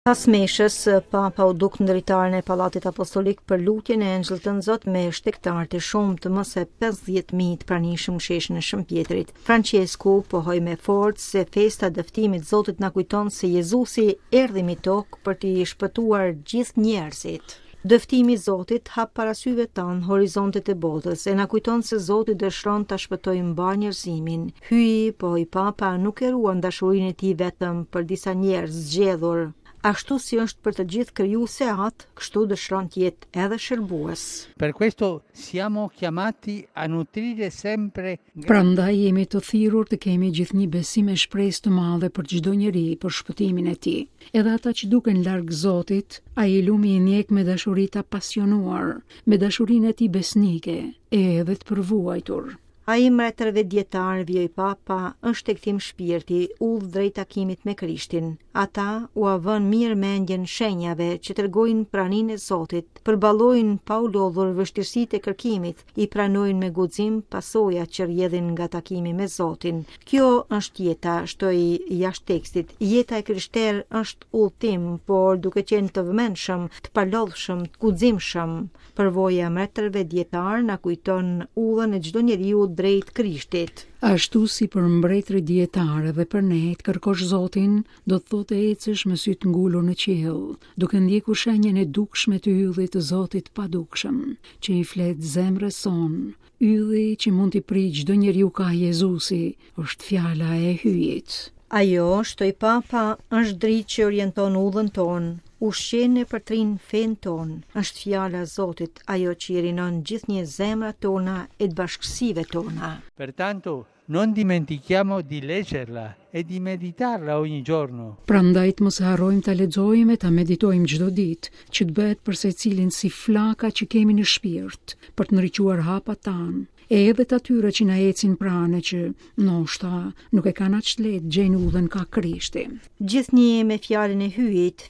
Pas meshës, Papa u duk në dritaren e Pallatit Apostolik për lutjen e Engjëlltë Zot me shtektar të shumtë, më se 50.000 të pranishëm në sheshin e Shëmpjetrit. Francesku pohoi me forcë se festa e dëftimit të Zotit na kujton se Jezusi erdhi mbi tokë për t'i shpëtuar gjithë njerëzit. Dëftimi i Zotit hap para syve tan horizontet e botës e na kujton se Zoti dëshiron ta shpëtojë mbar njerëzimin. Hyi, po i Papa nuk e ruan dashurinë e tij vetëm për disa njerëz zgjedhur. Ashtu si është për të gjithë krijuese atë, kështu dëshiron të jetë edhe shërbues. Per questo siamo chiamati a nutrire sempre. Prandaj jemi të thirrur të kemi gjithnjë besim e shpresë të madhe për çdo njeri për shpëtimin e tij. Edhe ata që duken larg Zotit, ai lumi i njeh me dashuri të pasionuar, me dashurinë e tij besnike e edhe të përvuajtur. Ai mbretërve dietar, vjoj Papa, është e këtim shpirti, udhë drejt takimit me Krishtin. Ata u avën mirë mendjen shenjave që tregojnë praninë e Zotit, përballojnë pa u lodhur vështirësitë e kërkimit, i pranojnë me guxim pasojat që rrjedhin nga takimi me Zotin. Kjo është jeta, shtoi jashtë tekstit. Jeta e krishterë është udhtim, por duke qenë të vëmendshëm, të palodhshëm, të guximshëm. Përvoja e mbretërve dietar na kujton udhën e çdo njeriu drejt Krishtit. Ashtu si për mbretërit dietarë dhe për ne të kërkosh Zotin, do të thotë ecësh me sy të ngulur në qiell, duke ndjekur shenjën e dukshme të yllit të Zotit padukshëm, që i flet zemrës son. Ylli që mund t'i prijë çdo njeriu ka Jezusi, është fjala e hyjit. Ajo, shtoi Papa, është dritë që orienton udhën tonë. Ushqen e përtrin fen ton, është fjala e Zotit, ajo që i rinon gjithnjë zemrat tona e të bashkësive tona. Pertanto non dimentichiamo di leggerla e di meditarla ogni giorno. Prandaj të mos harrojmë ta lexojmë e ta meditojmë çdo ditë, që të bëhet për secilin si flaka që kemi në shpirt, për të ndriçuar hapat tanë. E edhe të atyre që na ecin pranë që ndoshta nuk e kanë aq lehtë gjejnë udhën ka Krishti. Gjithnjë me fjalën e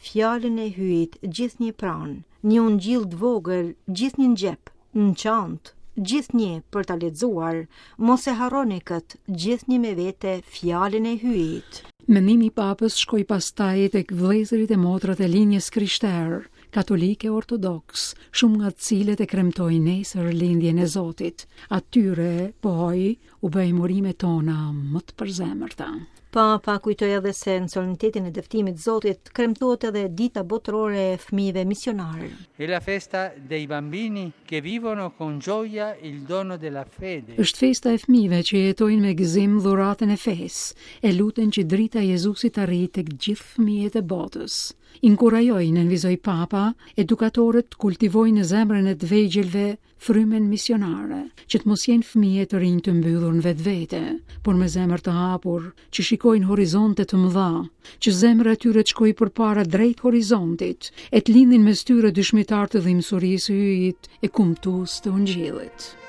hyjit, gjithnjë pranë, një ungjill të vogël, gjithnjë në xhep, në çantë, gjithnjë për ta lexuar, mos e harroni kët, gjithnjë me vete fjalën e hyjit. Mendimi i Papës shkoi pastaj tek vëllezërit e motrat e linjës krishtere, katolike ortodoks, shumë nga të cilët e kremtojnë nesër lindjen e Zotit. Atyre pohoi u bëjmë urimet tona më të përzemërta. Papa kujtoi edhe se në solenitetin e dëftimit të Zotit kremtohet edhe dita botërore e fëmijëve misionarë. È la festa dei bambini che vivono con gioia il dono della fede. Është festa e fëmijëve që jetojnë me gëzim dhuratën e fesë, e luten që drita e Jezusit arrijë tek gjithë fëmijët e botës. Inkurajojnë, nënvizoi Papa, edukatorët të kultivojnë në zemrën e të vegjelve frymen misionare, që të mos jenë fëmijë të rinj të mbyllur në vetvete, por me zemër të hapur, që shikojnë horizonte të mëdha, që zemra e tyre të shkojë përpara drejt horizontit, e të lindin mes tyre dëshmitar të dhimbësurisë së hyjit e kumtues të ungjillit.